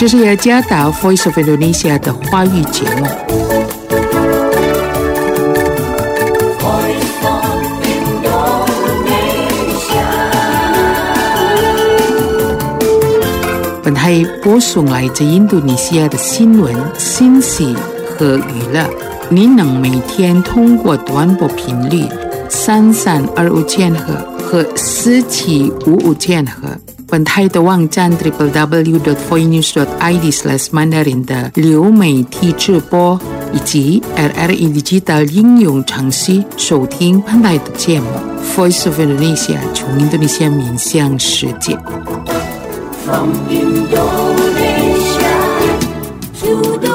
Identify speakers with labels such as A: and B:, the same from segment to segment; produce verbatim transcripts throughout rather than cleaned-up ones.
A: 这是雅加达 Voice of Indonesia 的华语节目。本台播送来自印度尼西亚的新闻、信息和娱乐。您能每天通过短波频率三三二五千赫和四七五五千赫，本台的网站 double-u double-u double-u dot voinews dot i d slash mandarin 的流媒体直播，以及 R R I Digital 应用程序收听本台的节目。Voice of Indonesia 从印度尼西亚面向世界。From Indonesia to the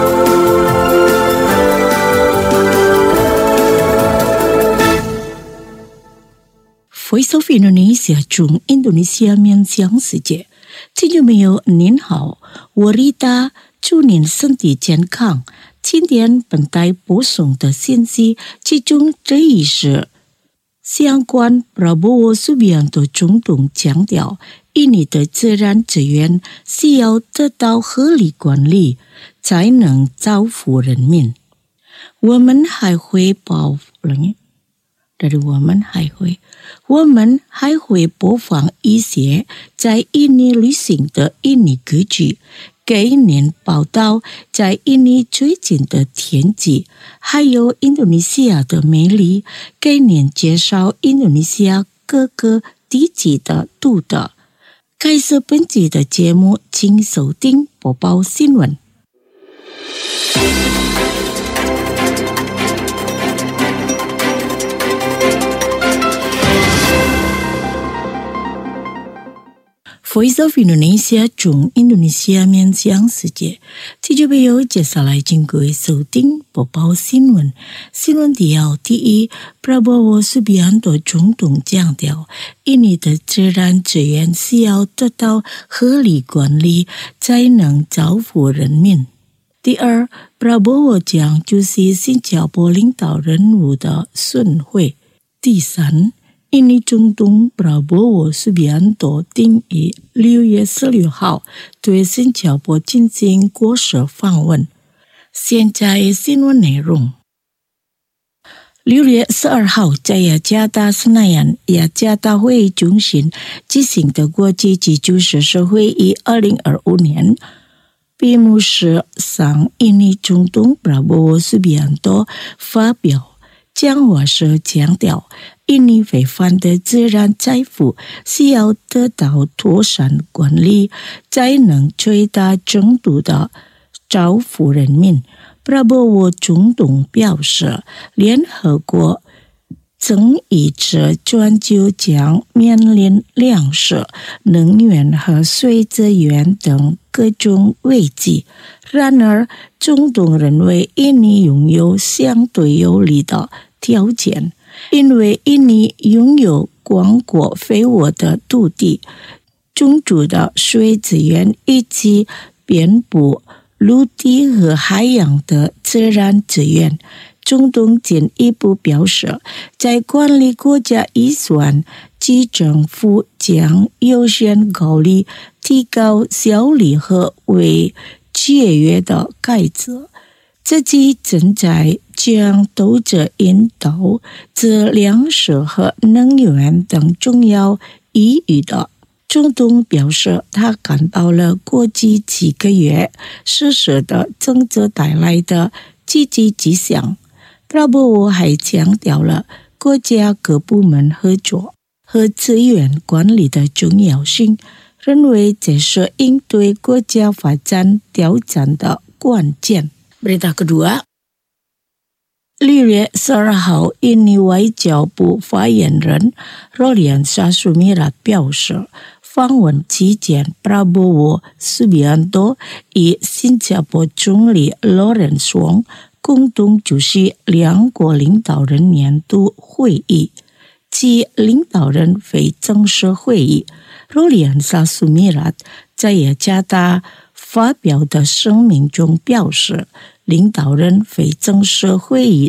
B: world。Voice of Indonesia 从印度尼西亚面向世界。听众朋友您好，我Rita，祝您身体健康。今天本台播送的信息其中这一是相关 Prabowo Subianto 总统强调，印尼的自然资源需要得到合理管理，才能造福人民。我们还会保人，这里我们还会，我们还会播放一些在印尼旅行的印尼歌曲，给您报道在印尼最近的天气，还有印度尼西亚的美丽，给您介绍印度尼西亚各个地区的独特。开始本集的节目，请收听播报新闻。Voice of Indonesia 从印度尼西亚面向世界。听众朋友，接下来请各位收听播报新闻。新闻提要：第一 ，Prabowo Subianto 总统强调，印尼的自然资源需要得到合理管理，才能造福人民。第二 ，Prabowo 将出席新加坡领导人物的盛会。第三，印尼总统 Prabowo Subianto 定于六月十六号对新加坡进行国事访问。现在新闻内容。六月十二号在雅加达Senayan雅加达会议中心举行的国际基础设施会议二零二五年闭幕式上，印尼总统 Prabowo Subianto 发表讲话时强调，印尼非凡的自然财富需要得到妥善管理，才能最大程度的造福人民。Prabowo 总统表示，联合国正一直全球将面临粮食、能源和水资源等各种危机。然而，总统认为印尼拥有相对有利的条件，因为印尼拥有广阔肥沃的土地、充足的水资源以及遍布陆地和海洋的自然资源。总统进一步表示，在管理国家预算，其政府将优先考虑提高效率和为节约的改革。自己正在将投资引导至粮食和能源等重要领域的。总统表示，他感到了过去几个月实施的政策带来的积极迹象。Prabowo 还强调了国家各部门合作和资源管理的重要性，认为这是应对国家发展挑战的关键。Berita kedua， 六月十二号，印尼外交部发言人 Rolian Sasumirat 表示，访问期间 Prabowo Subianto 与新加坡总理 Lawrence Wong 共同主席两国领导人年度会议及领导人非正式会议。Rolian Sasumirat 在雅加达发表的声明中表示，领导人非正式会议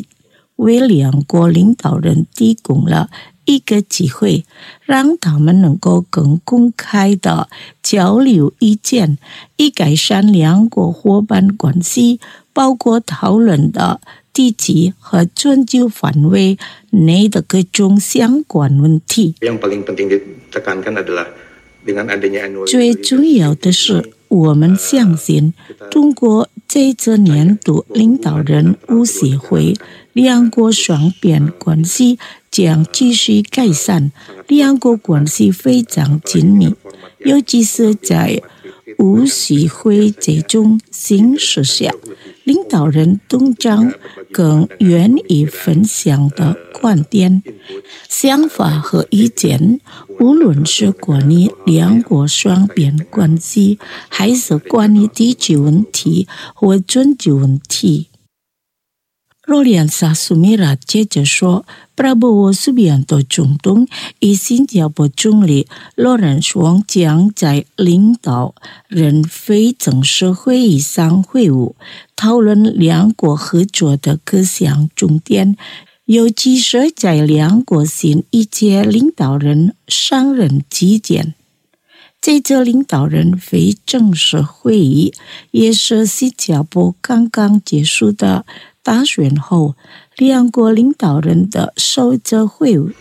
B: 为两国领导人提供了一个机会，让他们能够更公开地交流意见，以改善两国伙伴关系，包括讨论的地级和全球范围内的各种相关问题。最重要的是，我们相信通过这次年度领导人物协会，两国双边关系将继续改善，两国关系非常紧密，尤其是在无协会这种形势下，领导人通常更愿意分享的观点、想法和意见，无论是关于两国双边关系，还是关于地区问题或全球问题。Roliansa Sumira 接着说 ，Prabowo Subianto 总统与新加坡总理 Lawrence Wong 将在领导人非正式会议上会晤，讨论两国合作的各项重点，尤其是在两国新一届领导人上任期间。这次领导人非正式会议也是新加坡刚刚结束的大选后，两国领导人的首次会晤。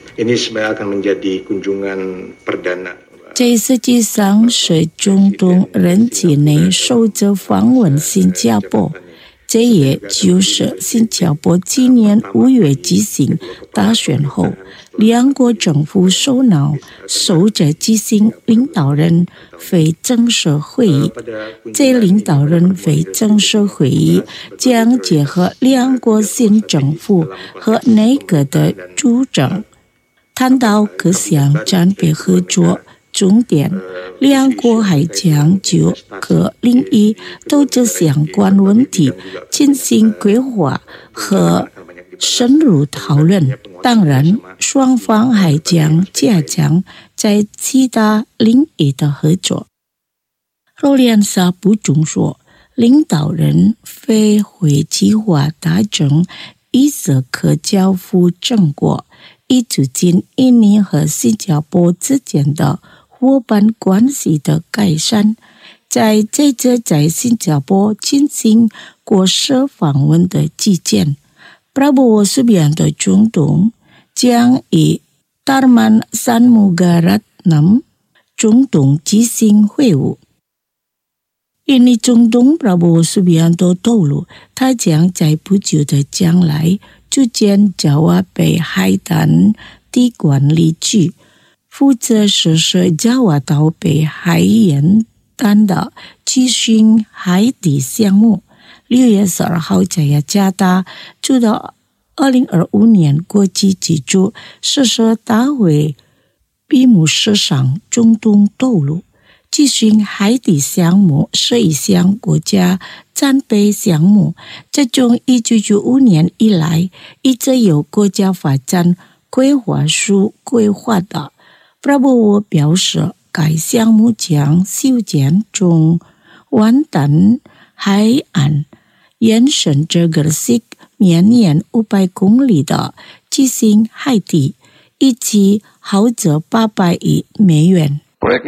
B: 这实际上是总统任期内首次访问新加坡，这也就是新加坡今年五月举行大选后，两国政府首脑首次举行领导人非正式会议。这领导人非正式会议将结合两国新政府和内阁的主张，谈到各项战备合作重点，两国还将就各领域都这相关问题进行规划和深入讨论。当然，双方还将加强在其他领域的合作。罗连萨补充说，领导人非会计划达成一则可交付成果，以促进印尼和新加坡之间的伙伴关系的改善。在这次在新加坡进行国事访问的期间， Prabowo Subianto 总统将与 Tharman Shanmugaratnam 总统举行会晤。印尼总统 Prabowo Subianto 透露，他将在不久的将来组建爪哇北海滩地管理局，负责实施爪哇岛北海沿岸的集训海底项目。六月十二号在雅加达，直到二零二五年国际机组实施大会闭幕式上，总统透露，集训海底项目是一项国家战备项目，这从一九九五年以来一直由国家发展规划署规划的。Prabowo 表示，该项目将修建从湾丹海岸延伸至格西绵延五百公里的集训海底，以及耗资八百亿美元。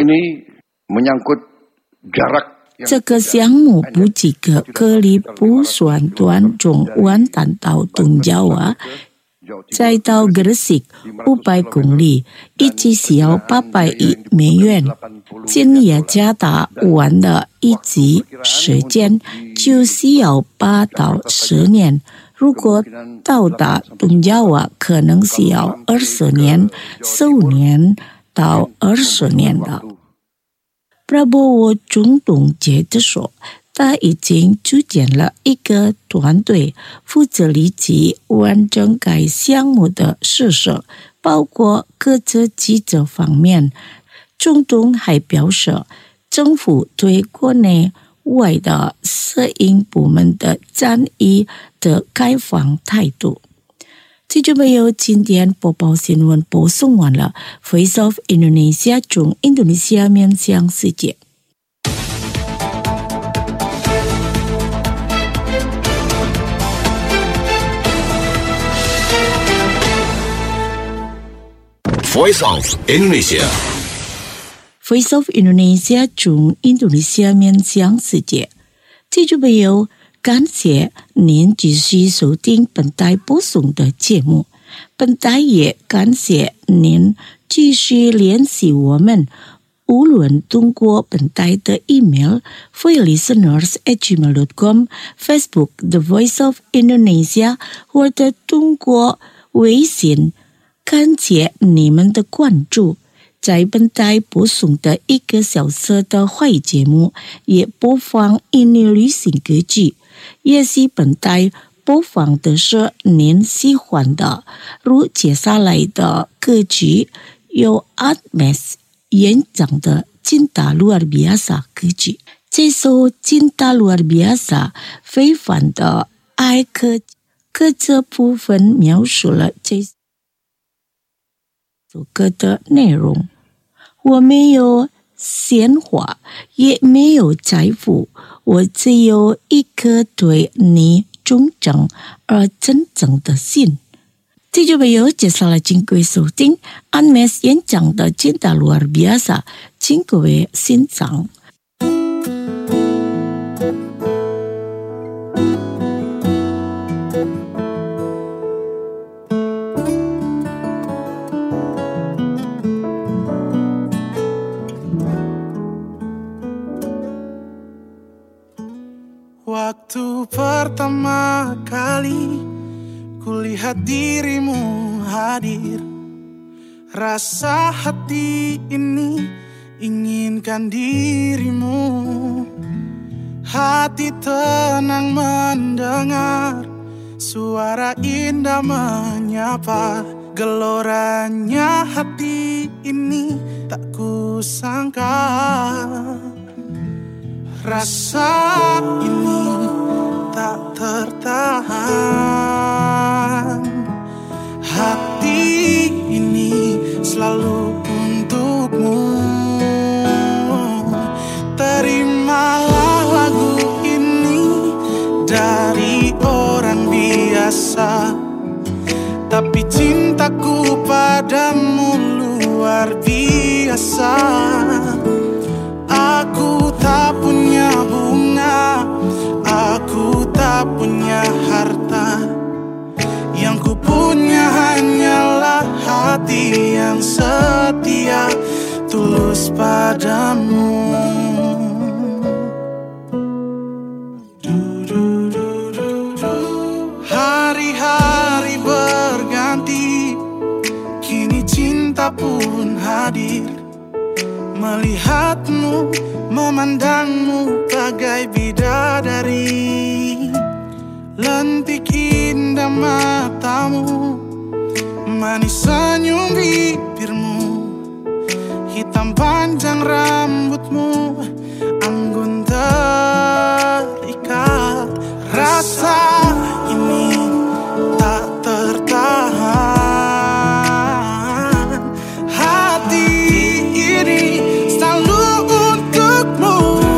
B: 这个项目不及格可以不算段从湾丹到东爪哇再到格西五百公里，一直需要八百亿美元。进雅加达湾的一级时间就需要八到十年，如果到达东爪哇可能需要二十年、十五年到二十年的。Prabowo 总统接着说，他已经组建了一个团队，负责立即完成该项目的实施，包括各自职责方面。总统还表示，政府对国内外的摄影部门的战役的开放态度。这就没有今天播报新闻播送完了。 Voice of Indonesia 从印度尼西亚面向世界。
C: Voice of Indonesia
B: Voice of Indonesia 中印度尼西亚面向世界，听众朋友，感谢您继续收听本台播送的节目。本台也感谢您继续联系我们，无论通过本台的 email voice listeners at gmail dot com, Facebook The Voice of Indonesia 或者通过微信，感谢你们的关注。在本台播送的一个小时的会节目，也播放印尼旅行歌曲，也是本台播放的是您喜欢的，如接下来的歌曲由 Admes 演唱的《Cinta Luar Biasa》歌曲。这首《Cinta Luar Biasa》非凡的爱歌，歌这部分描述了这首歌的内容。我没有鲜花，也没有财富，我只有一颗对你忠诚而真正的心。听众朋友，接下来请各位收听 Admes 演唱的《Cinta Luar Biasa》，请各位欣赏。
D: Waktu pertama kali kulihat dirimu hadir, rasa hati ini inginkan dirimu. Hati tenang mendengar suara indah menyapa, geloranya hati ini tak kusangka. Rasa ini tak tertahan, hati ini selalu untukmu. Terimalah lagu ini dari orang biasa, tapi cintaku padamu luar biasa. Aku tak punya bunga, aku tak punya harta, yang ku punya hanyalah hati yang setia, tulus padamu. Hari-hari berganti, kini cinta pun hadir. Melihatmu, memandangmu bagai bidadari. Lentik indah matamu, manis senyum bibirmu, hitam panjang rambutmu, anggun terikat. Rasa ini tak tertahan, hati ini selalu untukmu.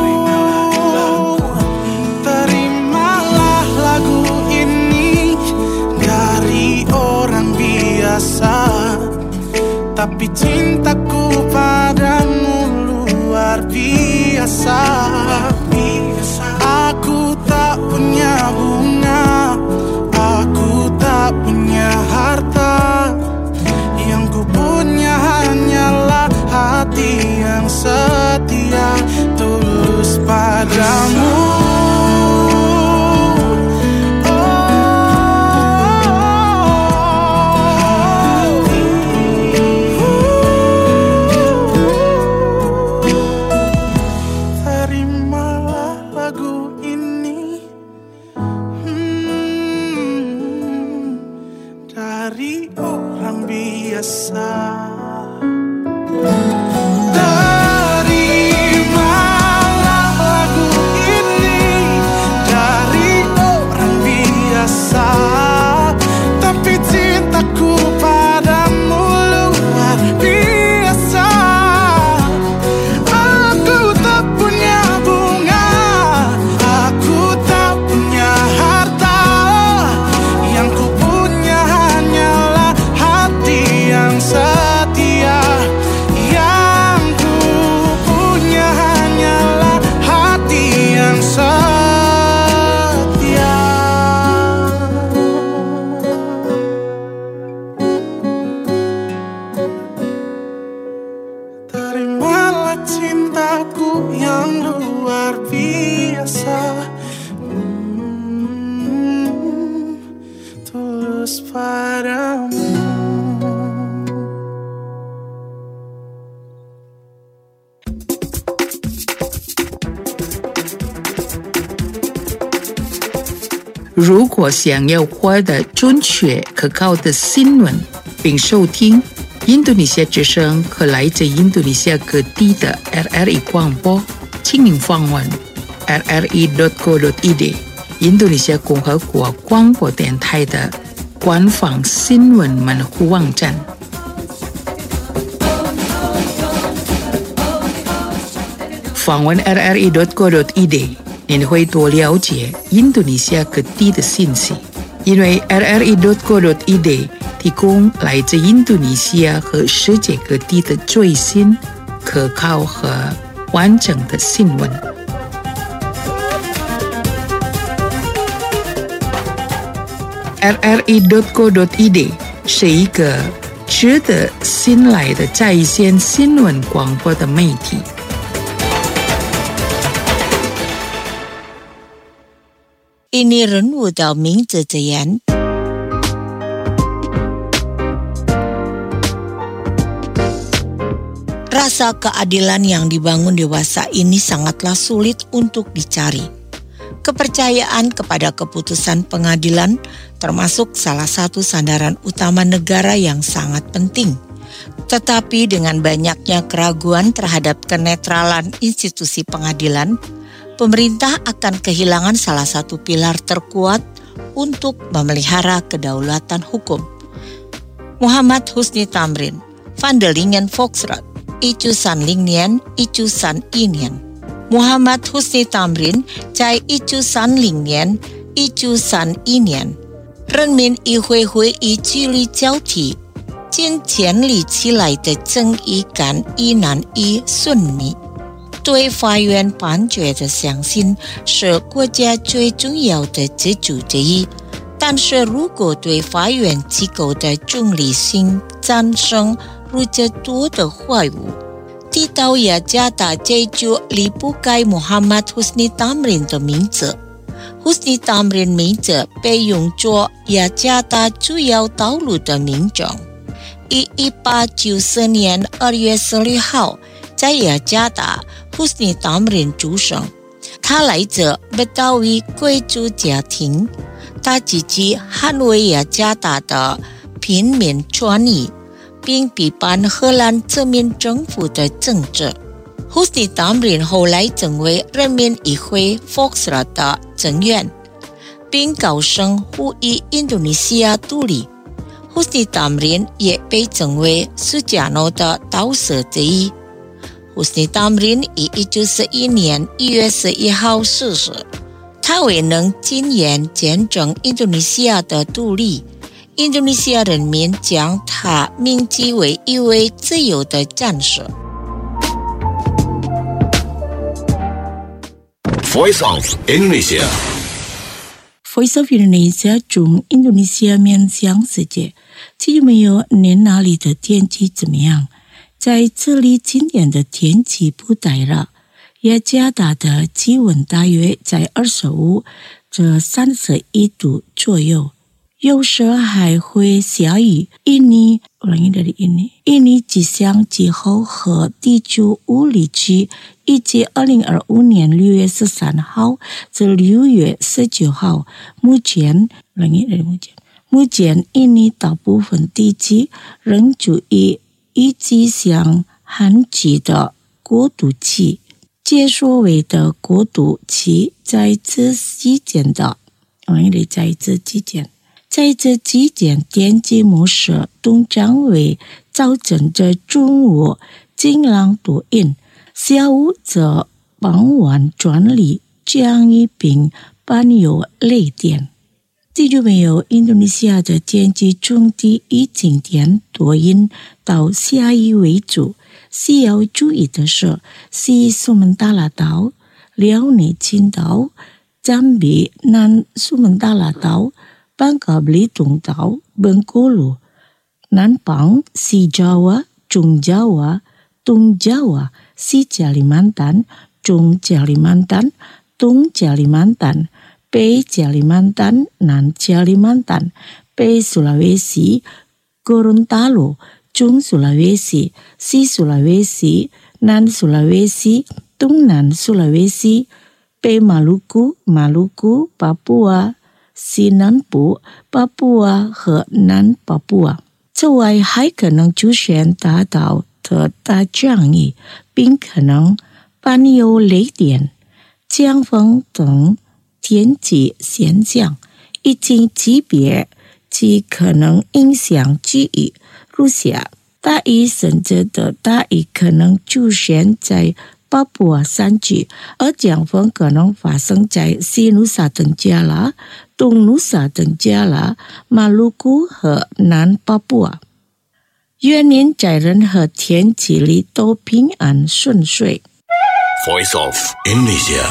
D: Terimalah lagu ini dari orang biasa, tapi cintaku padamu luar biasa. Aku tak punya bunga, aku tak punya harta, yang ku punya hanyalah hati yang setia, tulus padamu. Setia yang luar biasa. hmm, Tulus padamu.
A: “如果想要获得准确可靠的新闻，并收听印度尼西亚之声和来自印度尼西亚各地的 R R I 广播，请您访问 r r i dot co dot i d 印度尼西亚共和国广播电台的官方新闻门户网站。访问 r r i dot co dot i d， 您会多了解印度尼西亚各地的信息，因为 r r i dot co dot i d 提供来自印度尼西亚和世界各地的最新、可靠和完整的新闻。r r i dot co dot i d 是一个值得信赖的在线新闻广播的媒体。
B: Ini Renwu的名字之言。Rasa keadilan yang dibangun dewasa ini sangatlah sulit untuk dicari. Kepercayaan kepada keputusan pengadilan termasuk salah satu sandaran utama negara yang sangat penting. Tetapi dengan banyaknya keraguan terhadap kenetralan institusi pengadilan, pemerintah akan kehilangan salah satu pilar terkuat untuk memelihara kedaulatan hukum. Muhammad Husni Tamrin, Van de Lingen Volksraad, Ichu San Lingnian, Ichu San Inian. Muhammad Husni Tamrin, Chai Ichu San Lingnian, Ichu San Inian. 人民议会会议纪律交替，仅建立起来的正义感依然已顺利。对法院判决的相信是国家最重要的支柱之一，但是如果对法院机构的中立性产生如此多的怀疑，提到雅加达这就离不开 Muhammad Husni Tamrin 的名字。Husni Tamrin 名字被用作雅加达主要道路的名称。于一八九四年二月十六号，在雅加达 Husni Tamrin 出生。他来自不达维贵族家庭，他积极捍卫雅加达的平民权益，并批判荷兰殖民政府的政治。Husni Tamrin 后来成为人民议会 Volksraad 的成员，并高声呼吁印度尼西亚独立。Husni Tamrin 也被称为苏加诺的导师之一。Husni Tamrin 于一九四一年一月十一号逝世。他未能亲眼见证印度尼西亚的独立，印度尼西亚人民将他铭记为一位自由的战士。
C: Voice of Indonesia
B: Voice of Indonesia 中印度尼西亚面向世界，其实没有您哪里的天气怎么样？在这里今年的天气不太热，雅加达的气温大约在二十五至三十一度左右，有时还会下雨。印尼，印尼，印尼气象气候和地球物理区以及二零二五年六月十三号至六月十九号，目前，目前，目前印尼大部分地区仍处于预计向旱季的过渡期。接所谓的过渡期，在这期间的，在这期间。在这期间，天气模式通常会造成着中午晴朗多云，下午则傍晚转离降雨并伴有雷电。记住没有？印度尼西亚的天气从第一晴天多云到下雨为主。需要注意的是，西苏门答腊岛、辽宁群岛、赞比南苏门答腊岛、班加布里东岛、本古鲁、南邦、西爪哇、中爪哇、东爪哇、西加里曼丹、 中加里曼丹、东加里曼丹、北加里曼丹、南加里曼丹、北苏拉维西、哥伦达罗、中苏拉维西、西苏拉维西、南苏拉维西、东南苏拉维西、北马鲁古、马鲁古、巴布亚、西南部、巴布亚和南巴布亚。此外，还可能出现大到的大降雨，并可能伴有雷电、强风等天气现象，以及级别极可能影响机遇。如下，大雨甚至的大雨可能出现在巴布亚山区，而强风可能发生在西努沙登加拉、东努沙登加拉、马鲁古和南巴布亚。愿您在任何天气里都平安顺遂。
C: Voice of Indonesia。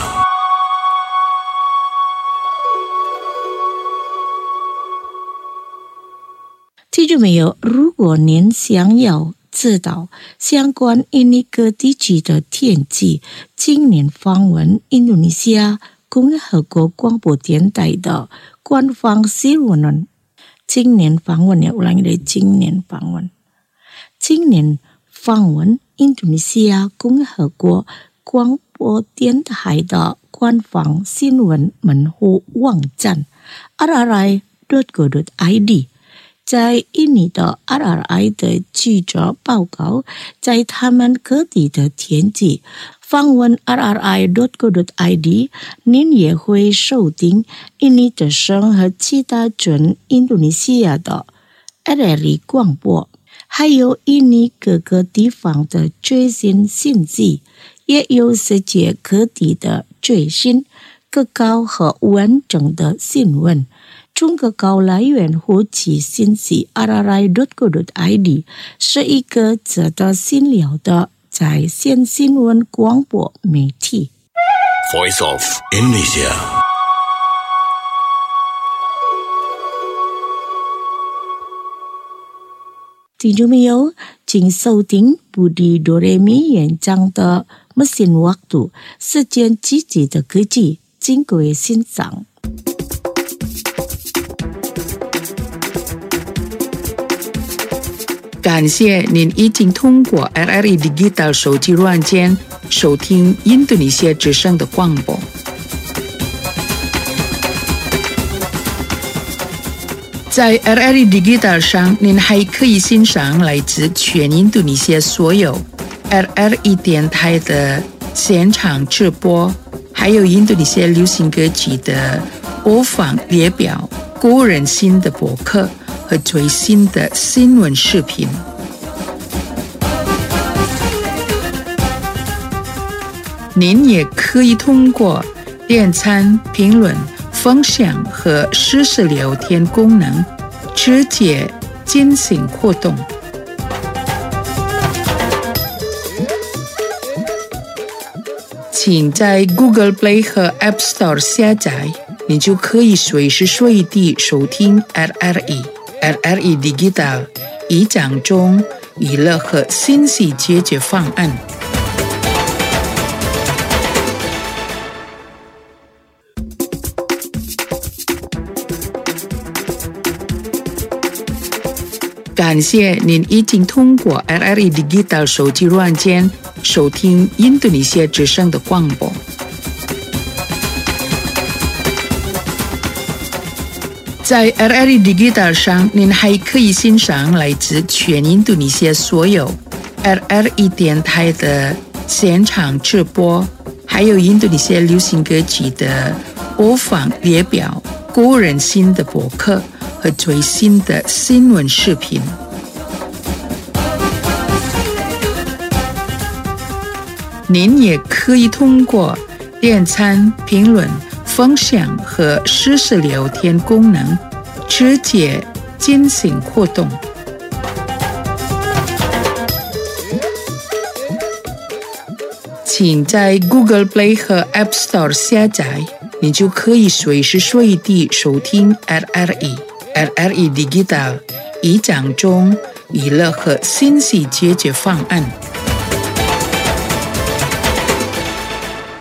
B: 听众朋友，如果您想要知道相关印尼各地区的天气，今年访问印度尼西亚共和国广播电台的官方新闻。今年访问呢，我来的今年访问。今年访问印度尼西亚共和国广播电台的官方新闻门户网站 r r i dot go dot i d， 在印尼的 R R I 的记者报告，在他们各地的天气。访问 r r i dot go dot i d， 您也会收听印尼之声和其他准印度尼西亚的 R R I 广播。还有印尼各个地方的最新信息，也有世界各地的最新、可靠和完整的新闻。从可靠来源获取信息 r r i dot go dot i d 是一个值得信赖的在线新闻广播媒体。
C: Voice of Indonesia。
B: 听众朋友，请收听布迪多雷米演讲的《Mesin Waktu》时间机器的科技，请各位欣赏。
A: 感谢您已经通过 R R I Digital 手机软件收听印度尼西亚之声的广播。在 R R I Digital 上，您还可以欣赏来自全印度尼西亚所有 R R I 电台的现场直播，还有印度尼西亚流行歌曲的播放列表、个人新的博客和最新的新闻视频。您也可以通过点赞、评论、分享和实时聊天功能直接进行活动。请在 Google Play 和 App Store 下载，你就可以随时随地收听 R R I、R R I Digital 一讲中娱乐和信息解决方案。感谢您已经通过 R R I Digital 手机软件收听印度尼西亚之声的广播。在 R R I Digital 上，您还可以欣赏来自全印度尼西亚所有 R R I 电台的现场直播，还有印度尼西亚流行歌曲的播放列表、个人新的博客和最新的新闻视频。您也可以通过点赞、评论、分享和实时聊天功能直接进行活动。请在 Google Play 和 App Store 下载，你就可以随时随地收听 R R I、R R I Digital 一讲中娱乐和信息解决方案。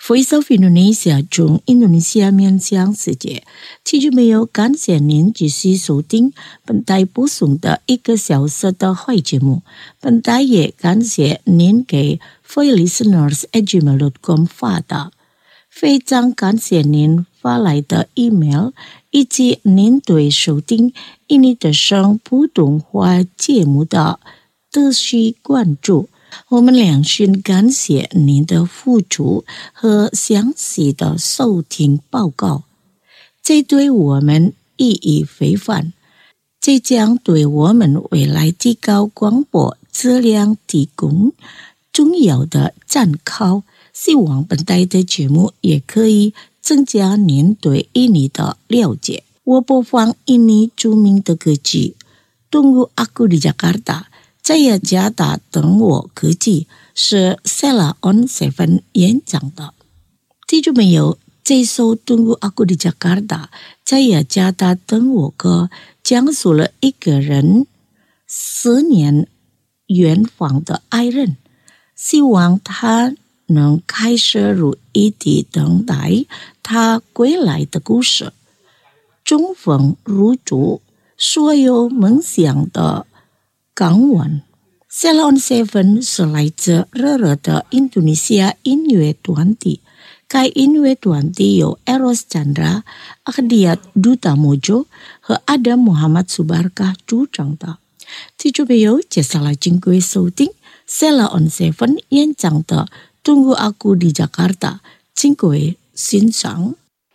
B: Voice of Indonesia 中印度尼西亚面向世界，听众朋友，感谢您继续收听本台播送的一个小时的会节目。本台也感谢您给 voilisteners at gmail dot com 发的，非常感谢您发来的 email， 以及您对收听印尼的声普通话节目的持续关注。我们两心感谢您的付出和详细的收听报告，这对我们意义非凡，这将对我们未来提高广播质量提供重要的参考。希望本台的节目也可以增加您对印尼的了解。我播放印尼著名的歌曲《Tunggu Aku di Jakarta》。Saya Jata 等我歌曲是 Sheila on Seven 演唱的。听众朋友，这首 Tunggu Aku di Jakarta Saya Jata 等我歌讲述了一个人思念远方的爱人，希望他能开始如一地等待他归来的故事。中风入主所有梦想的港湾。Sheila on Seven 是来自热热的印度尼西亚音乐团体，该音乐团体由 Eros Chandra、Akhdiat Duta Mojo 和 Adam Muhammad Subarkah 主唱的。听众朋友，接下来请各位收听 Sheila on Seven 演唱的 Tunggu Aku di Jakarta， 请各位欣赏。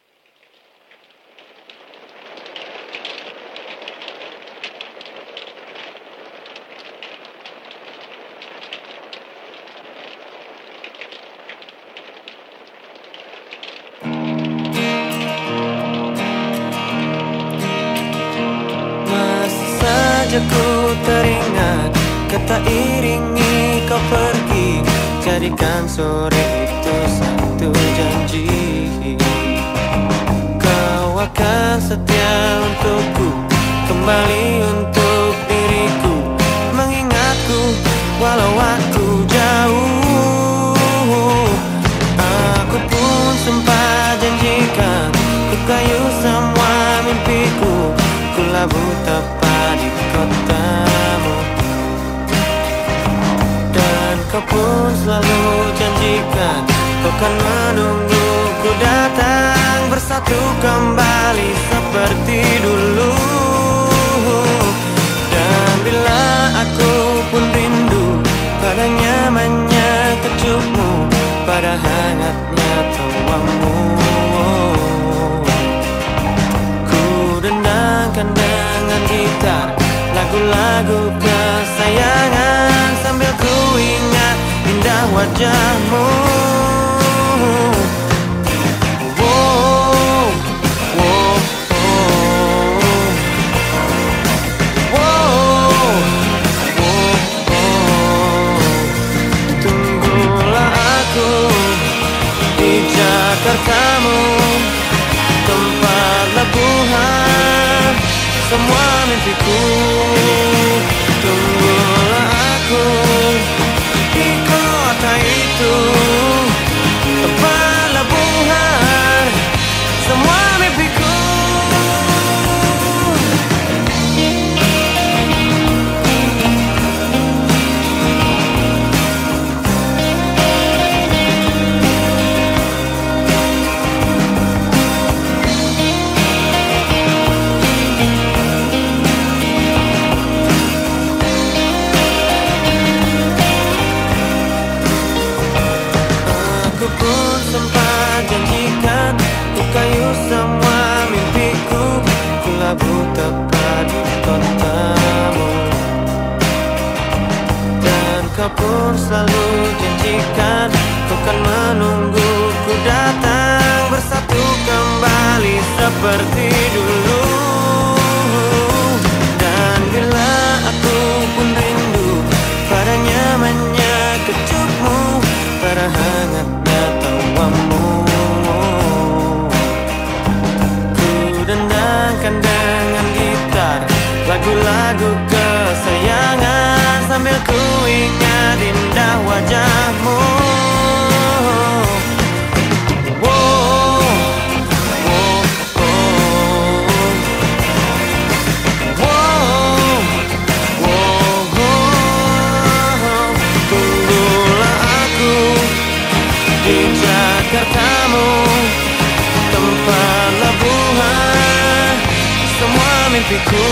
D: Ku teringat kata iringi kau pergi, jadikan sore itu satu janji. Kau akan setia untukku, kembali untuk diriku, mengingatku walau aku jauh. Aku pun sempat janjikan ku kayu semua mimpiku, ku labuh tepat di kotamu, dan kau pun selalu janjikan kau kan menungguku datang, bersatu kembali seperti dulu. Dan bila aku pun rindu pada nyamannya kecupmu, pada hangatnya tawamu, ku dendangkan dengan gitar lagu-lagu kesayangan, sambil ku ingat indah wajahmu. Wow, wow, wow, wow, wow. Tunggulah aku di Jakartamu, tempat labuhan semua mimpiku. Tunggulah aku di kota itu, tempat labuhan semua mimpiku. Kau pun selalu janjikan kau kan menungguku datang, bersatu kembali seperti dulu. Dan bila aku pun rindu pada nyamannya kecupmu, pada hangatnya tawamu, ku dendangkan dengan gitar lagu-lagu kesayangan, sambil ku ingat indah wajahmu. mimpiku.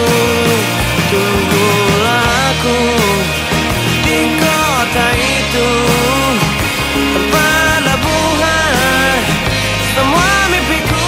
D: Tunggulah aku di kota itu, tempat labuhan semua mimpiku.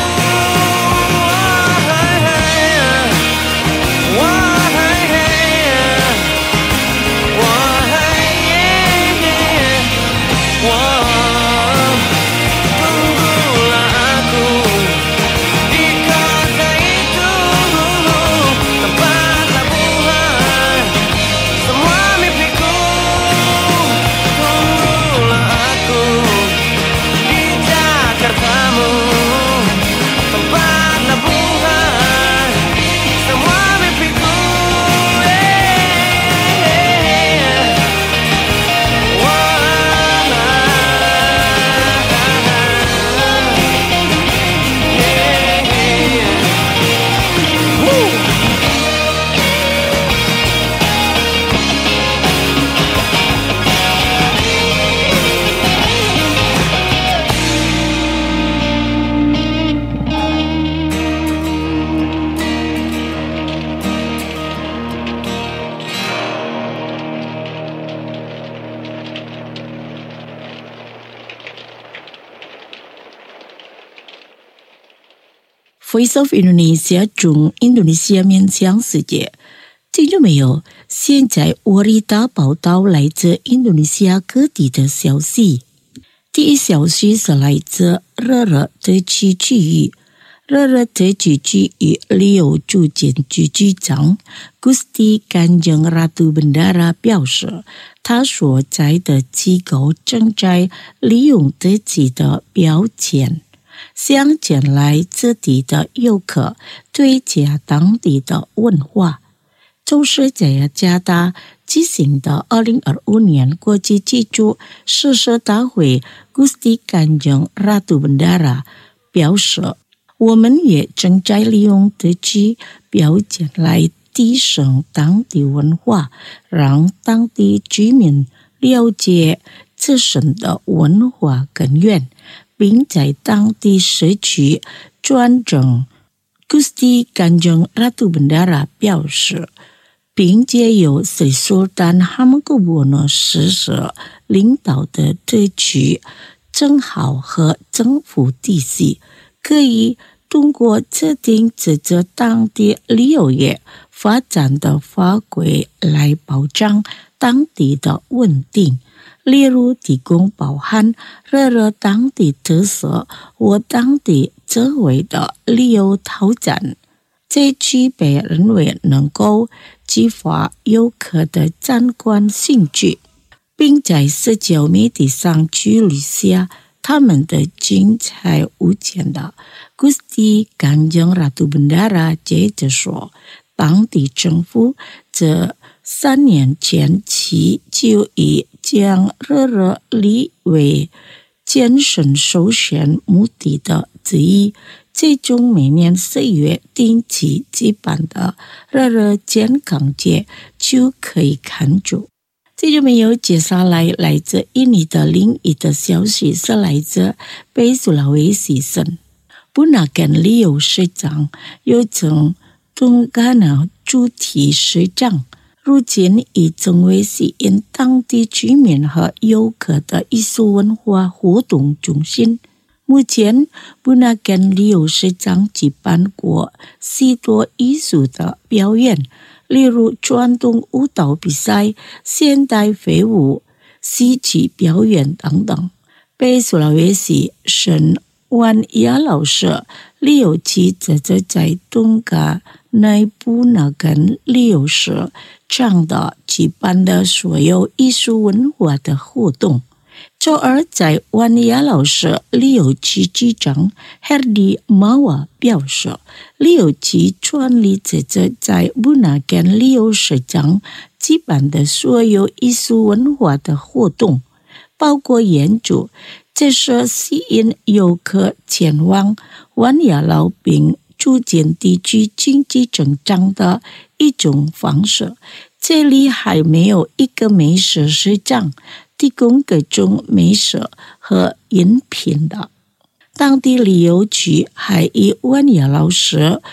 B: Voice of Indonesia 中印度尼西亚面向世界，听众朋友，现在我里达报道来自印度尼西亚各地的消息。第一消息是来自热热特区区域，热热特区区域旅游住建局局长 Gusti Kanjeng Ratu Bendara 表示，他所在的机构正在利用自己的标签，向前来这地的游客推介当地的文化。就是在雅加达举行的二零二五年国际记住誓师大会 Gusti Kanjeng Ratu Bendara 表示，我们也正在利用这区标签来提升当地文化，让当地居民了解自身的文化根源，并在当地社区传承。Gusti Kanjeng Ratu Bendara 表示，并借由水苏丹哈木古布诺使者领导的地区正好和政府体系，可以通过制定这个当地旅游业发展的法规来保障当地的稳定，例如提供包含热热当地特色或当地周围的旅游套餐。这区被认为能够激发游客的参观兴趣，并在社交媒体上记录下他们的精彩物件的。Gusti Kanjeng Ratu Bendara 接着说，当地政府这三年前起就已将热热列为健身首选目的的之一。最终每年四月定期举办的热热健康节就可以看出。这就没有接下来来自印尼的另一个消息是来自北苏拉威西省布纳根旅游市长，又称东加纳主题市长，如今已成为吸引当地居民和游客的艺术文化活动中心。目前布纳根旅游市长举办过许多艺术的表演，例如传统舞蹈比赛、现代飞舞、戏曲表演等等。北苏拉威西省湾亚老师旅游局则在东加内布纳根旅游市场的举办的所有艺术文化的活动。周二在湾亚老师旅游局局长 Herdi Mawa 表示，旅游局创立这个在布纳根旅游市场举办的所有艺术文化的活动，包括演出，这是吸引游客前往湾亚老并促进地区经济增长的一种方式。这里还没有一个美食市场提供各种美食和饮品的。当地旅游局还以湾亚老师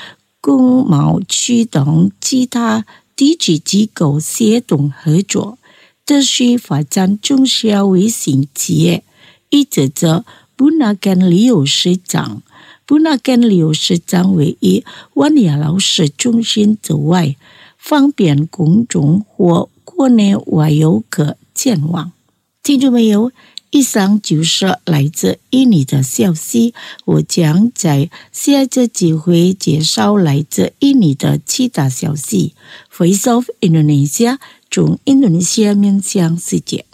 B: 工贸区等其他地区机构协同合作，持续发展中小微型企业。一直着布纳根旅游市场，布纳根旅游市场位于万雅劳市中心之外，方便公众或国内外游客前往。听众朋友，以上就是来自印尼的消息，我将在下次机会介绍来自印尼的其他消息。Voice of Indonesia 从印度尼西亚面向世界。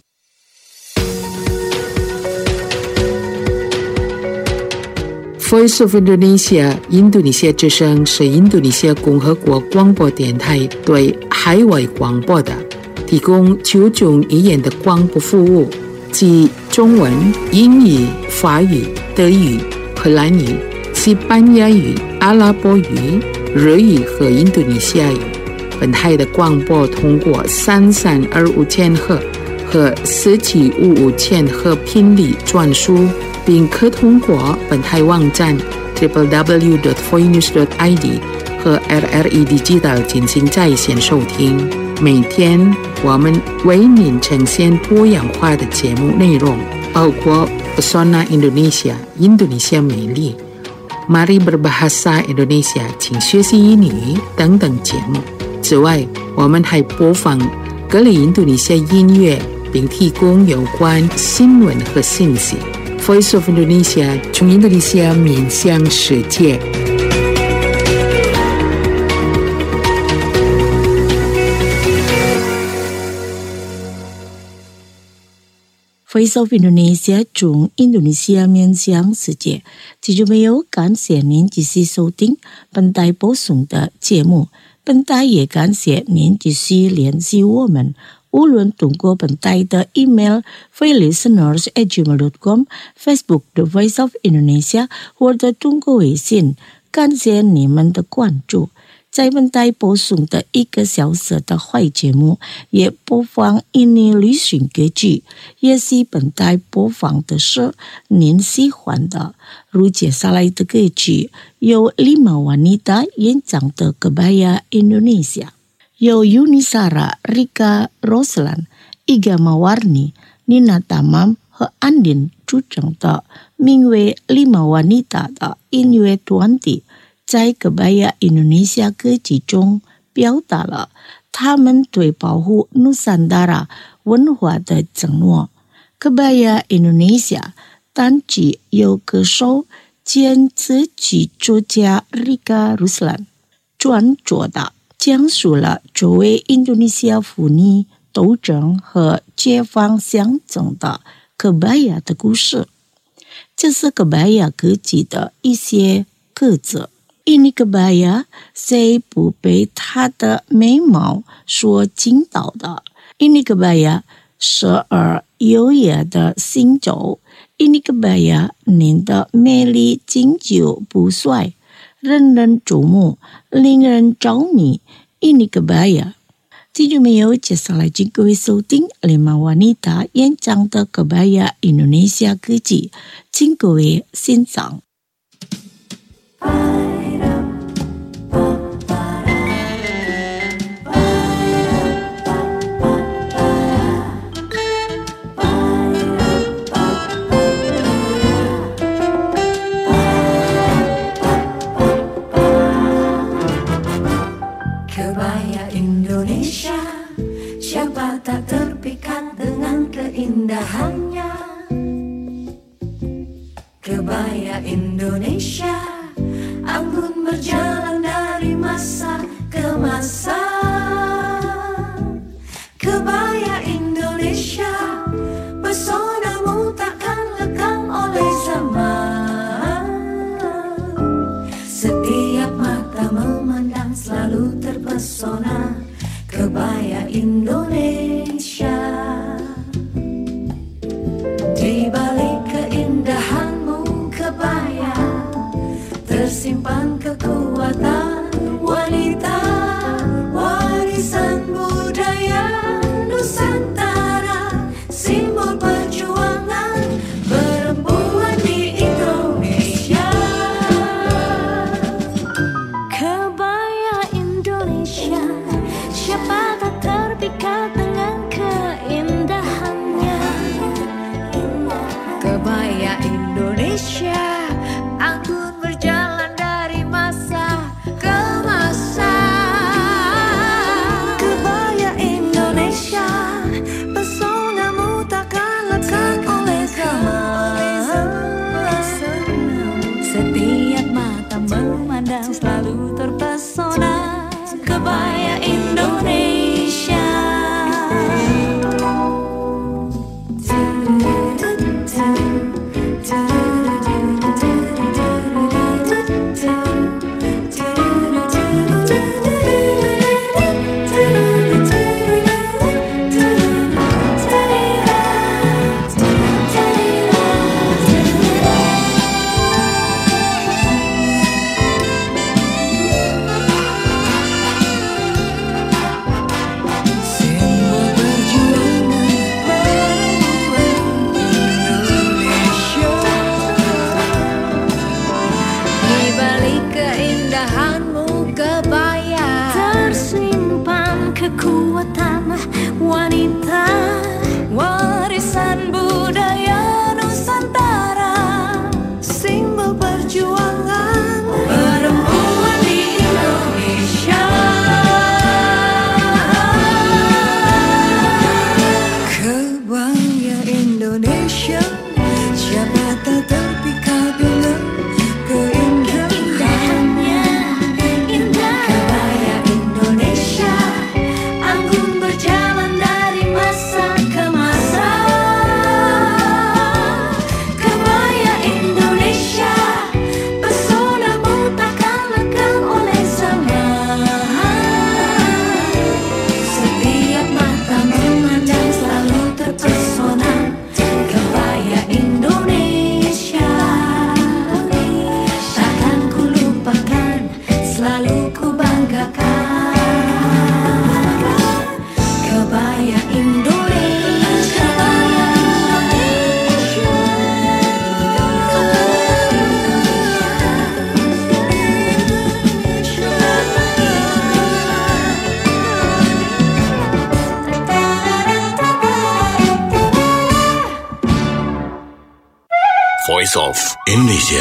A: Voice of Indonesia 印度尼西亚之声是印度尼西亚共和国广播电台对海外广播的提供九种语言的广播服务，即中文、英语、法语、德语、荷兰语、西班牙语、阿拉伯语、日语和印度尼西亚语。本台的广播通过三三二五千赫和四七五五千赫频率转输，并可通过本台网站 double-u double-u double-u dot voinews dot i d 和 R R E Digital 进行在线收听。每天我们为您呈现多样化的节目内容，包括 Pesona Indonesia 印度尼西亚美丽、Mari Berbahasa Indonesia 请学习英语等等节目。此外，我们还播放各类印度尼西亚音乐，并提供有关新闻和信息。Voice of Indonesia 从印度尼西亚面向世界。
B: Voice of Indonesia 从印度尼西亚面向世界。听众朋友，感谢您继续收听本台播送的节目。本台也感谢您继续联系我们，无论通过本台的 email voicelisteners at gmail dot com、Facebook The Voice of Indonesia 或者通过微信，感谢你们的关注。在本台播送的一个小时的坏节目，也播放印尼旅行歌曲，也是本台播放的是您喜欢的。如接下来的歌曲，由 lima wanita 演唱的 Kebaya Indonesia， 由 Yunisara Rika Roslan、Iga Mawarni、Nina Tamam 和 Andin 主唱的名为 lima wanita 的音乐团体，在 Kebaya Indonesia 歌曲中表达了他们对保护 Nusantara 文化的承诺。 Kebaya Indonesia 单曲由歌手兼词曲作家 Rika Ruslan 创作的，讲述了作为印度尼西亚妇女斗争和解放象征的 Kebaya 的故事。这是 Kebaya 歌曲的一些歌词。印尼 Kebaya 谁不被她的美貌所惊倒的？印尼 Kebaya 时而优雅的行走，印尼 Kebaya 您的美丽经久不衰，人人瞩目，令人着迷。印尼 Kebaya， 听众朋友，接下来请各位收听 lima wanita 演唱的 Kebaya Indonesia 歌曲，请各位欣赏。
E: Kebaya Indonesia, siapa tak terpikat dengan keindahannya. Kebaya Indonesia, anggun berjalan dari masa ke masa. Kebaya Indonesia, pesonamu takkan lekang oleh zaman. Setiap mata memandang selalu terpesona. Kebaya Indonesia, di balik keindahanmu kebaya, tersimpan kekuatan wanita, warisan budaya Nusantara, simbol perjuangan perempuan di Indonesia. Kebaya
C: Voice of Indonesia.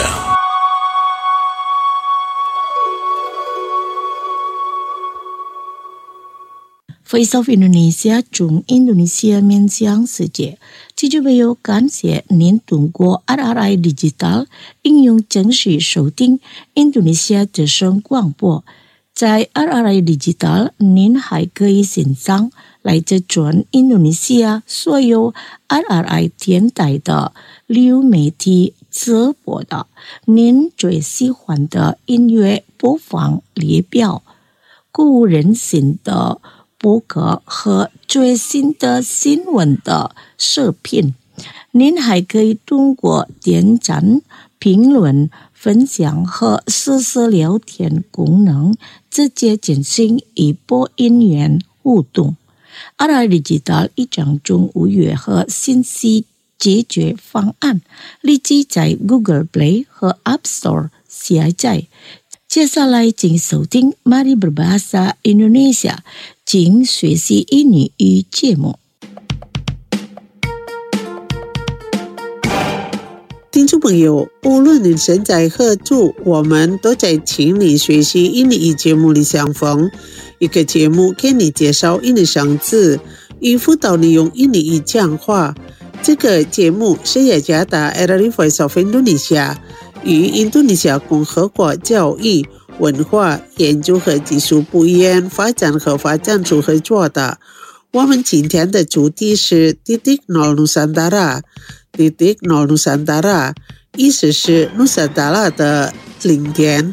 B: Voice of Indonesia 中印度尼西亚面向世界，这就没有感谢您通过 R R I Digital 应用程序收听印度尼西亚之声广播。在 R R I Digital， 您还可以欣赏来自全印度尼西亚所有 R R I 电台的流媒体直播的您最喜欢的音乐播放列表、个人性的播客和最新的新闻的视频。您还可以通过点赞、评论、分享和实时聊天功能直接进行与播音员互动。R R I Digital 一张中五月和信息解决方案立即在 Google Play 和 App Store 下载。接下来请收听 Mari Berbahasa Indonesia， 请学习印尼语节目。
F: 听众朋友，无论你身在何处，我们都在请你学习印尼语节目里相逢。一个节目给你介绍印尼生字，与辅导你用印尼语讲话。这个节目是雅加达 R R I Voice of Indonesia 与印度尼西亚共和国教育、文化、研究和技术部院发展和发展处合作的。我们今天的主题是 Titik Nol Nusantara。Titik Nol Nusantara 意思是 Nusantara 的零点。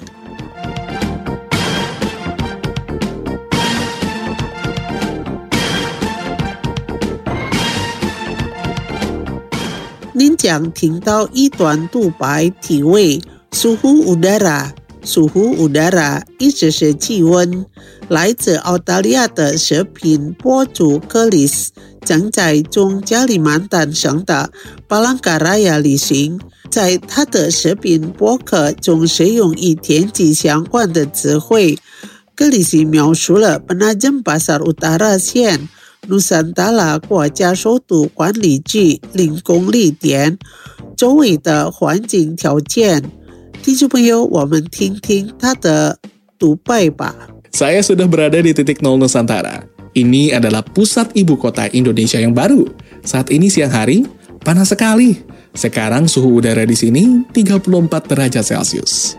F: 您将听到一段独白，题为 Suhu Udara。Suhu Udara 意思是气温。来自澳大利亚的视频博主克里斯正在中加里曼丹省的巴朗嘎拉亚旅行，在他的视频博客中使用与天气相关的词汇。克里斯描述了 Penajem Pasar Utara 县Nusantara 国家首都管理局零公里点周围的环境条件。听众朋友，我们听听他的独白吧。
G: Saya sudah berada di titik nol Nusantara. Ini adalah pusat ibu kota Indonesia yang baru. Saat ini siang hari, panas sekali. Sekarang suhu udara di sini tiga puluh empat derajat Celcius.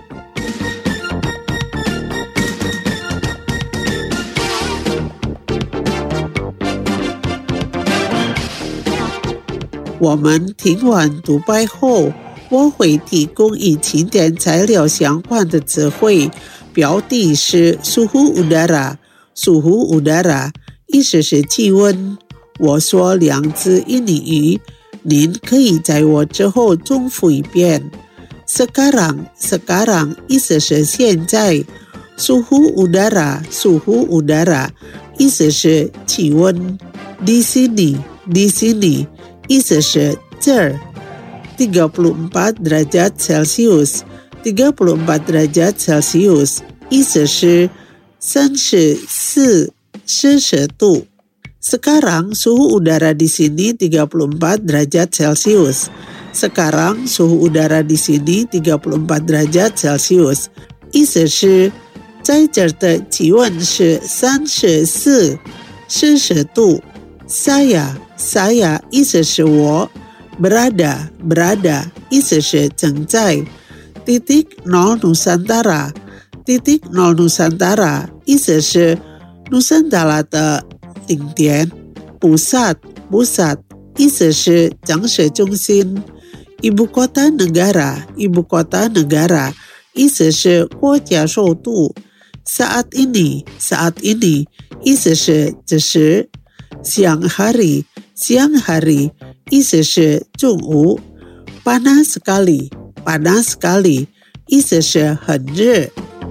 F: 我们听完独白后，我会提供与晴天材料相关的词汇。标题是 Suhu Udara。Suhu Udara 意思是气温。我说两字印尼语，您可以在我之后重复一遍。Sekarang Sekarang 意思是现在。Suhu Udara。Suhu Udara 意思是气温。Di sini Di sini 意思是这儿。tiga puluh empat derajat Celcius。tiga puluh empat derajat Celcius 意思是三十四摄氏度。Sekarang suhu udara di sini tiga puluh empat derajat Celcius. Sekarang suhu udara di sini tiga puluh empat derajat Celcius 意思是在这儿的气温是三十四摄氏度。Saya Saya 意思是我。Berada Berada 意思是正在。Titik Nol Nusantara Titik Nol Nusantara 意思是 Nusantara 的顶点。Pusat Pusat 意思是政治中心。Ibu Kota Negara Ibu Kota Negara 意思是国家首都。Saat ini Saat ini 意思是这时。Siang hari Siang hari 意思是中午。Panas sekali Panas sekali 意思是很热。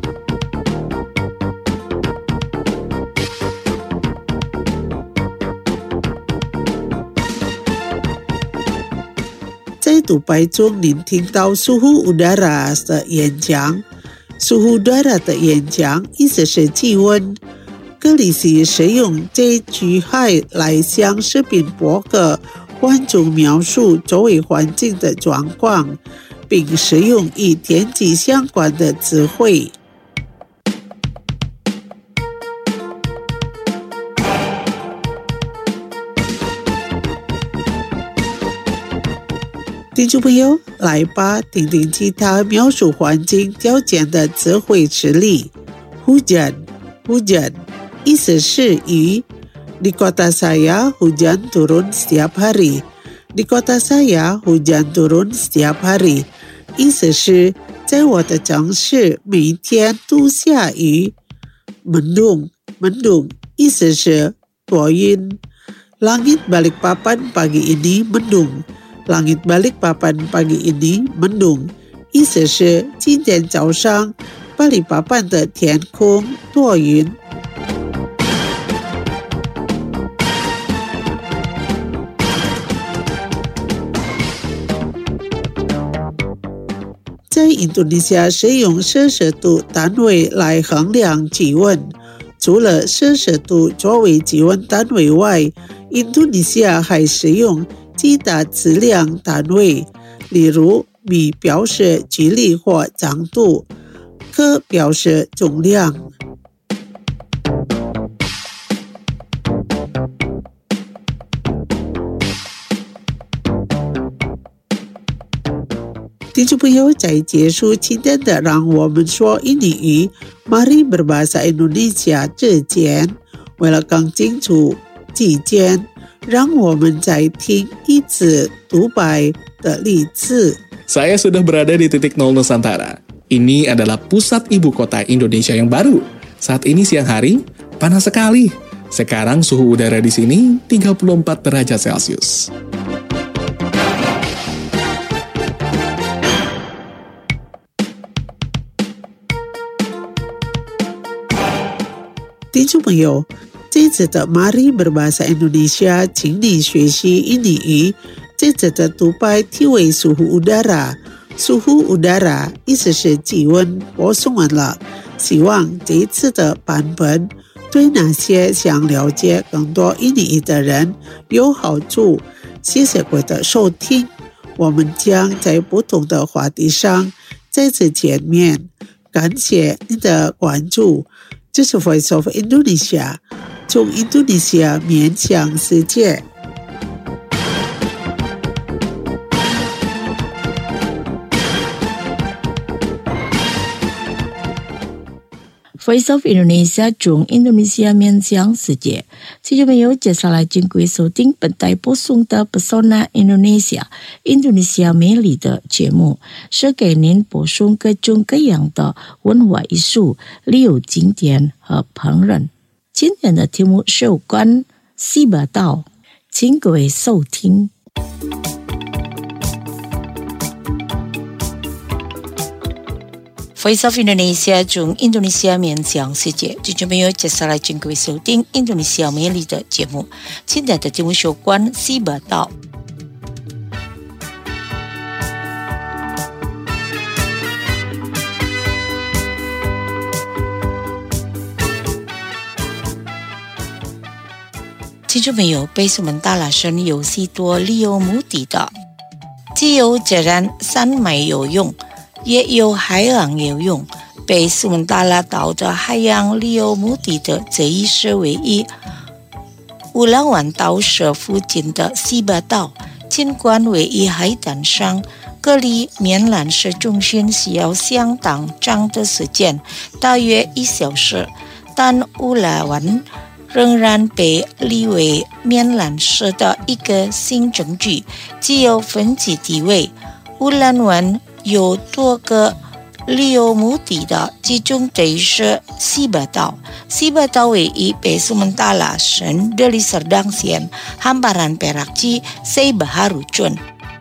F: 在独白中，您听到 Suhu Udara 的演讲。Suhu Udara 的演讲意思是气温。克里斯使用这句话来向视频博客观众描述周围环境的状况。 并使用与天气相关的词汇。听众朋友，来吧，听听其他描述环境条件的词汇实例。hujan hujan 意思是雨。Di kota saya hujan turun setiap hari. Di kota saya hujan turun setiap hari 意思是在我的城市每天都下雨。mendung mendung 意思是多云。Langit Balikpapan pagi ini mendung.Langit Balikpapan pagi ini mendung 意思是今天早上巴黎巴班的天空多云。在印度尼西亚使用摄氏度单位来衡量气温，除了摄氏度作为气温单位外，印度尼西亚还使用其他质量单位，例如米表示距离或长度，克表示重量。听众朋友，在结束今天的让我们说印尼语 Mari berbahasa Indonesia 之前，为了更清楚期间，让我们再听一次独白的例子。
G: Saya sudah berada di titik nol Nusantara. Ini adalah pusat ibu kota Indonesia yang baru. Saat ini siang hari, panas sekali. Sekarang suhu udara di sini tiga puluh empat derajat Celcius.
F: 听众朋友，这次的 Mari berbahasa Indonesia 请你学习印尼语。这次的独白题为 suhu udara。suhu udara 意思是气温，播送完了。希望这一次的版本对那些想了解更多印尼语的人有好处。谢谢各位的收听，我们将在不同的话题上再次见面。感谢你的关注。这是 Voice of Indonesia， 从印度尼西亚面向世界。
B: Voice of Indonesia 从印度尼西亚面向世界。听众朋友，接下来请各位收听本台播送的 Pesona Indonesia 印度尼西亚美丽的节目，是给您播送各种各样的文化艺术、旅游景点和烹饪。今天的题目是有关西巴岛，请各位收听。Voice of Indonesia 从印度尼西亚面向世界，听众朋友，接下来请各位收听印度尼西亚美丽的节目。今天的节目是有关西巴岛。听众朋友，北苏门答腊省有许多旅游目的地，既有自然山脉游泳，也有海洋游泳。北苏门答腊岛的海洋旅游目的地这一是唯一。乌兰湾岛社附近的西巴岛，尽管位于海滩上，隔离棉兰市中心需要相当长的时间，大约一小时，但乌兰湾仍然被列为棉兰市的一个行政区，具有分级地位。乌兰湾有多个旅游目的地，其中这是西巴岛。西巴岛位于北苏门答腊省Deli Serdang县Hamparan Perak Ci Seibaharu Chun。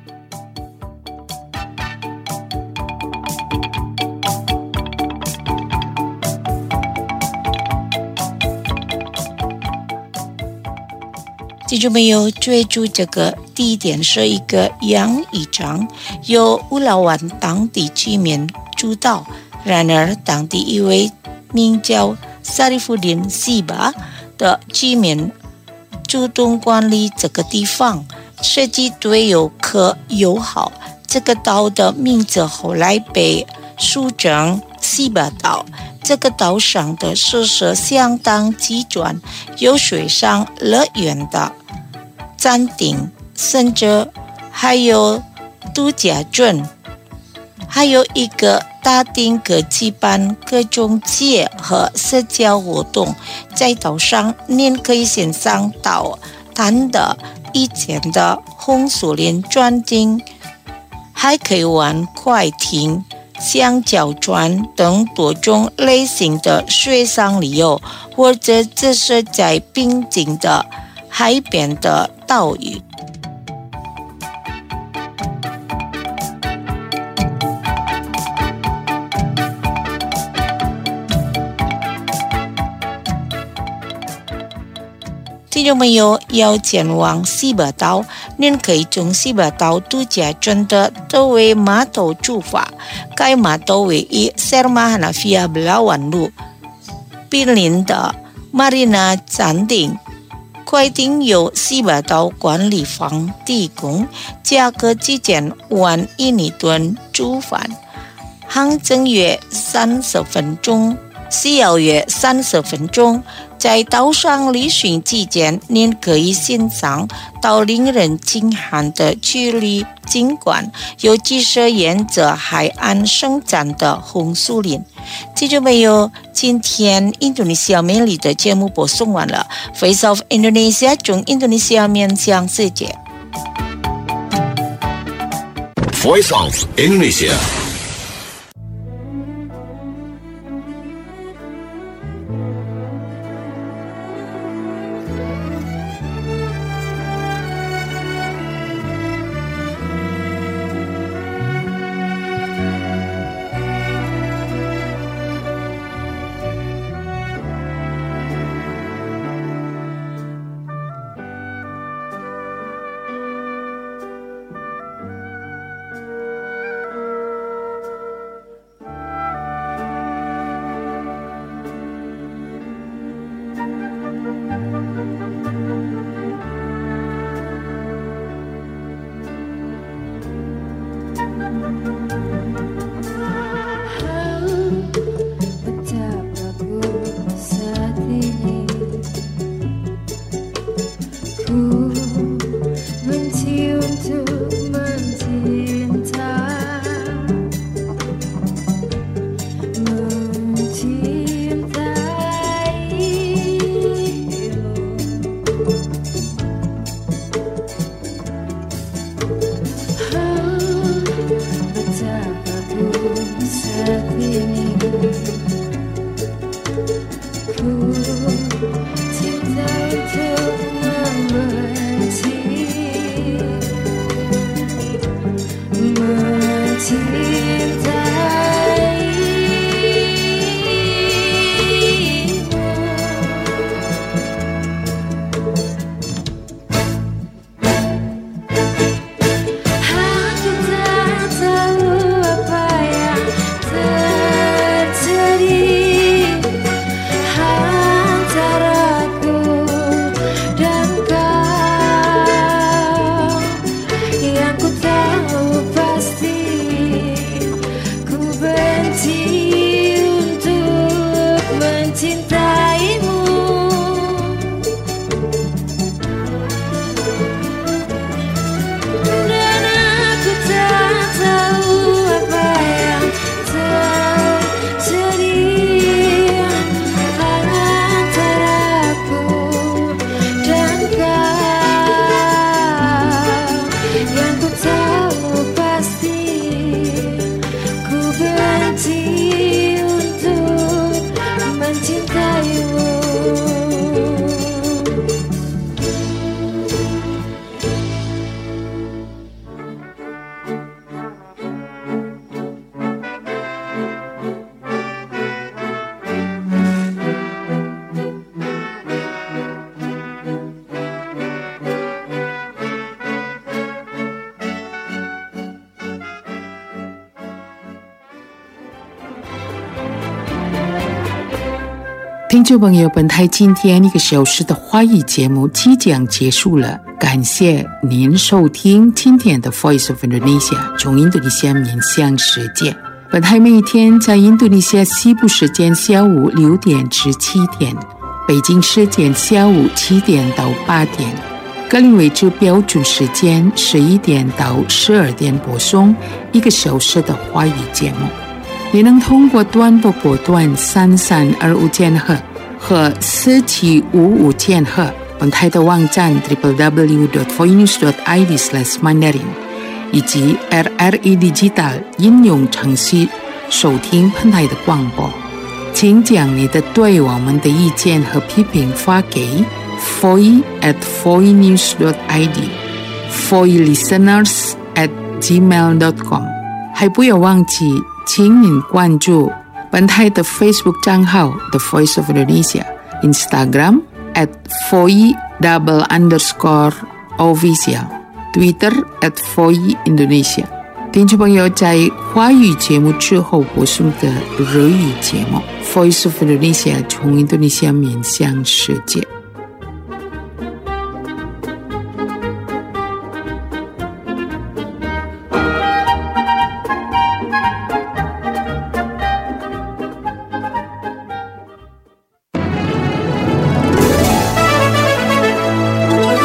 B: 听众朋友，追逐这个地点是一个养鱼场，由乌拉湾当地居民主导。然而，当地一位名叫Sarifuddin Siba的居民主动管理这个地方，设计对游客友好， 这个岛的名字后来被书成西巴岛。这个岛上的设施相当极端，有水上乐园的暂停，甚至还有度假村，还有一个大厅可举办各种节和社交活动。在岛上，您可以欣赏到谈的以前的红树林专景，还可以玩快艇、香蕉船等多种类型的水上旅游，或者只是在平静的海边的岛屿。听众朋友要前往西巴岛，您可以从西巴岛度假村的多维码头出发。该码头位于 Serma Hanafiah Belawan路毗邻的 Marina 站顶。快艇由西巴岛管理方提供，价格之间万一尼吨出发，航程约三十分钟，需要约三十分钟。在岛上旅行期间，您可以欣赏到令人惊叹的巨丽景观，尤其是沿着海岸生长的红树林。听众朋友，今天印度尼西亚美丽的节目播送完了。Voice of Indonesia 从印度尼西亚面向世界。
C: Voice of Indonesia。
E: Cinta untuk member
A: 听众朋友，本台今天一个小时的华语节目即将结束了，感谢您收听今天的 Voice of Indonesia 从印度尼西亚面向世界。本台每天在印度尼西亚西部时间下午六点至七点，北京时间下午七点到八点，格林威治标准时间十一点到十二点播送一个小时的华语节目。你能通过短波波段三三二五千赫和四七五五千赫，本台的网站 double-u double-u double-u dot voinews dot i d slash mandarin 以及 R R E Digital 应用程序收听本台的广播。请将你的对我们的意见和批评发给 voice at voinews dot i d voice listeners at gmail dot com。 还不要忘记请您关注本台的 Facebook 账号 The Voice of Indonesia， Instagram at voice double underscore official， Twitter at voice Indonesia。 听众朋友，在华语节目之后播送的日语节目 Voice of Indonesia 从印度尼西亚面向世界。